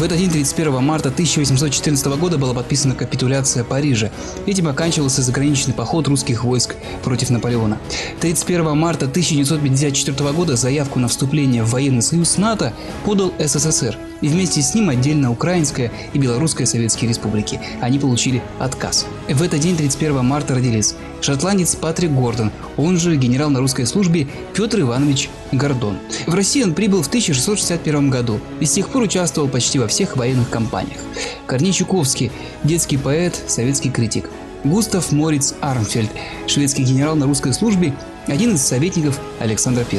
этот день, 31 марта 1814 года, была подписана капитуляция Парижа. Этим оканчивался заграничный поход русских войск против Наполеона. 31 марта 1954 года заявку на вступление в военный союз НАТО подал СССР. И вместе с ним отдельно Украинская и Белорусская советские республики. Они получили отказ. В этот день, 31 марта, родились шотландец Патрик Гордон, он же генерал на русской службе Петр Иванович Гордон. В Россию он прибыл в 1661 году и с тех пор участвовал почти во всех военных кампаниях. Корней Чуковский, детский поэт, советский критик. Густав Мориц Армфельд, шведский генерал на русской службе, один из советников Александра I.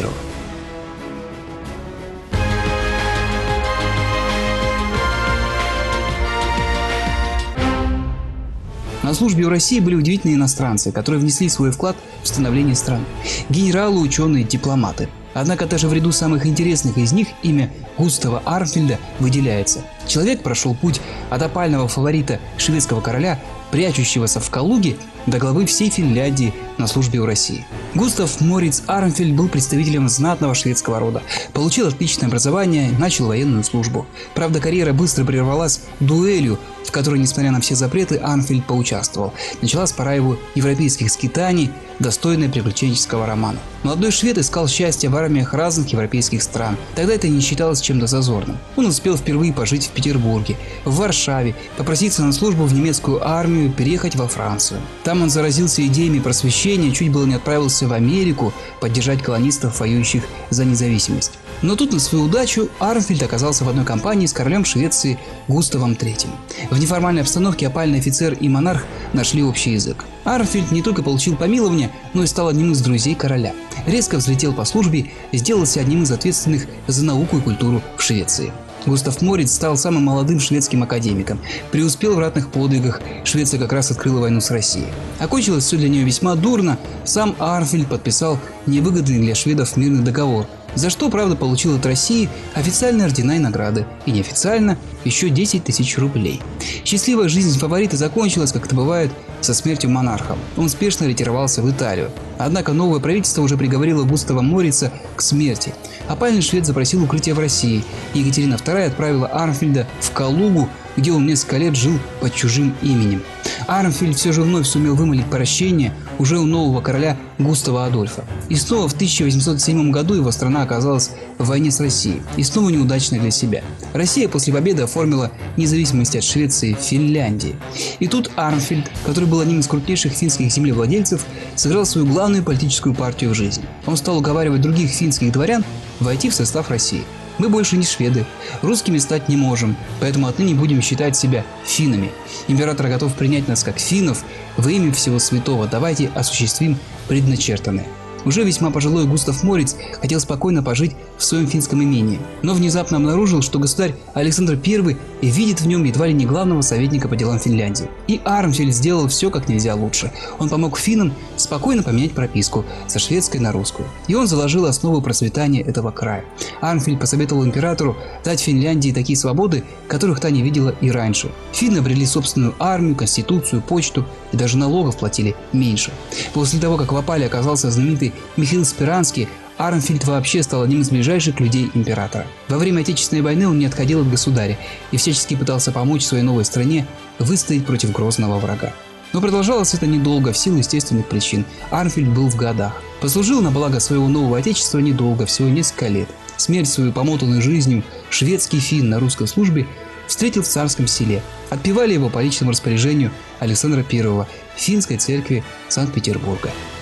На службе у России были удивительные иностранцы, которые внесли свой вклад в становление страны. Генералы, ученые, дипломаты. Однако даже в ряду самых интересных из них имя Густава Армфельда выделяется. Человек прошел путь от опального фаворита шведского короля, прячущегося в Калуге, до главы всей Финляндии на службе у России. Густав Мориц Армфельд был представителем знатного шведского рода, получил отличное образование, начал военную службу. Правда, карьера быстро прервалась дуэлью, в которой, несмотря на все запреты, Армфельд поучаствовал. Началась пора его европейских скитаний, достойная приключенческого романа. Молодой швед искал счастье в армиях разных европейских стран. Тогда это не считалось чем-то зазорным. Он успел впервые пожить в Петербурге, в Варшаве, попроситься на службу в немецкую армию, переехать во Францию. Там он заразился идеями просвещения, чуть было не отправился в Америку поддержать колонистов, воюющих за независимость. Но тут на свою удачу Армфельд оказался в одной компании с королем Швеции Густавом III. В неформальной обстановке опальный офицер и монарх нашли общий язык. Армфельд не только получил помилование, но и стал одним из друзей короля. Резко взлетел по службе и сделался одним из ответственных за науку и культуру в Швеции. Густав Мориц стал самым молодым шведским академиком, преуспел в ратных подвигах, Швеция как раз открыла войну с Россией. Окончилось все для нее весьма дурно, сам Армфельд подписал невыгодный для шведов мирный договор, за что, правда, получил от России официальные ордена и награды, и неофициально еще 10 тысяч рублей. Счастливая жизнь фаворита закончилась, как это бывает, со смертью монарха. Он спешно ретировался в Италию. Однако новое правительство уже приговорило Густава Морица к смерти. Опальный швед запросил укрытие в России, и Екатерина II отправила Армфельда в Калугу, где он несколько лет жил под чужим именем. Армфельд все же вновь сумел вымолить прощение уже у нового короля Густава Адольфа. И снова в 1807 году его страна оказалась в войне с Россией. И снова неудачно для себя. Россия после победы оформила независимость от Швеции в Финляндии. И тут Армфельд, который был одним из крупнейших финских землевладельцев, сыграл свою главную политическую партию в жизни. Он стал уговаривать других финских дворян войти в состав России. Мы больше не шведы, русскими стать не можем, поэтому отныне будем считать себя финнами. Император готов принять нас как финнов во имя всего святого. Давайте осуществим предначертанное. Уже весьма пожилой Густав Мориц хотел спокойно пожить в своем финском имении, но внезапно обнаружил, что государь Александр I видит в нем едва ли не главного советника по делам Финляндии. И Армфельд сделал все как нельзя лучше. Он помог финнам спокойно поменять прописку со шведской на русскую. И он заложил основу процветания этого края. Армфельд посоветовал императору дать Финляндии такие свободы, которых та не видела и раньше. Финны обрели собственную армию, конституцию, почту и даже налогов платили меньше. После того, как в опале оказался знаменитый Михаил Спиранский, Армфельд вообще стал одним из ближайших людей императора. Во время Отечественной войны он не отходил от государя и всячески пытался помочь своей новой стране выстоять против грозного врага. Но продолжалось это недолго в силу естественных причин. Армфельд был в годах. Послужил на благо своего нового отечества недолго, всего несколько лет. Смерть свою помотанную жизнью шведский финн на русской службе встретил в Царском Селе. Отпевали его по личному распоряжению Александра I в финской церкви Санкт-Петербурга.